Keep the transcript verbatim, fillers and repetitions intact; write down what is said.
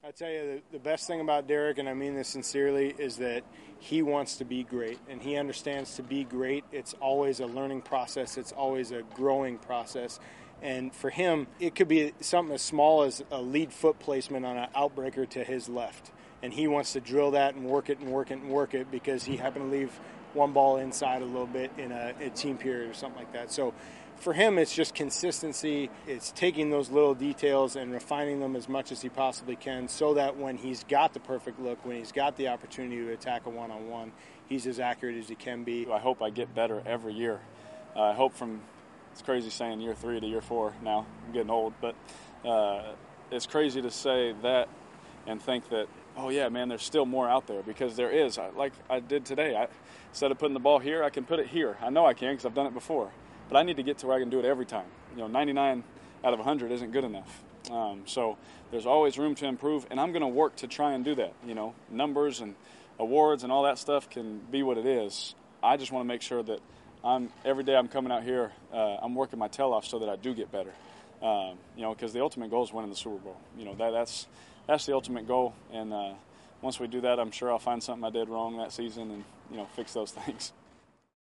I tell you, the, the best thing about Derek, and I mean this sincerely, is that he wants to be great, and he understands to be great, it's always a learning process, it's always a growing process. And for him, it could be something as small as a lead foot placement on an outbreaker to his left. And he wants to drill that and work it and work it and work it because he happened to leave one ball inside a little bit in a, a team period or something like that. So for him, it's just consistency. It's taking those little details and refining them as much as he possibly can so that when he's got the perfect look, when he's got the opportunity to attack a one-on-one, he's as accurate as he can be. I hope I get better every year. Uh, I hope from, it's crazy saying year three to year four now. I'm getting old, but uh, it's crazy to say that and think that, oh, yeah, man, there's still more out there because there is. I, like I did today. I, instead of putting the ball here, I can put it here. I know I can because I've done it before. But I need to get to where I can do it every time. You know, ninety-nine out of one hundred isn't good enough. Um, so there's always room to improve, and I'm going to work to try and do that. You know, numbers and awards and all that stuff can be what it is. I just want to make sure that I'm every day I'm coming out here, uh, I'm working my tail off so that I do get better. Um, you know, because the ultimate goal is winning the Super Bowl. You know, that that's that's the ultimate goal. And uh, once we do that, I'm sure I'll find something I did wrong that season and, you know, fix those things.